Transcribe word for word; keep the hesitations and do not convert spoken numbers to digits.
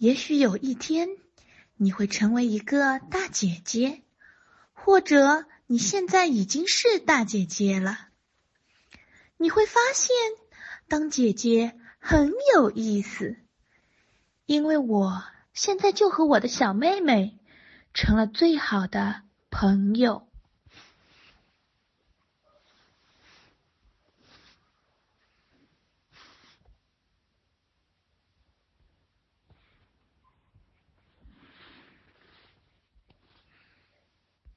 也许有一天，你会成为一个大姐姐，或者你现在已经是大姐姐了。你会发现，当姐姐很有意思，因为我现在就和我的小妹妹成了最好的朋友。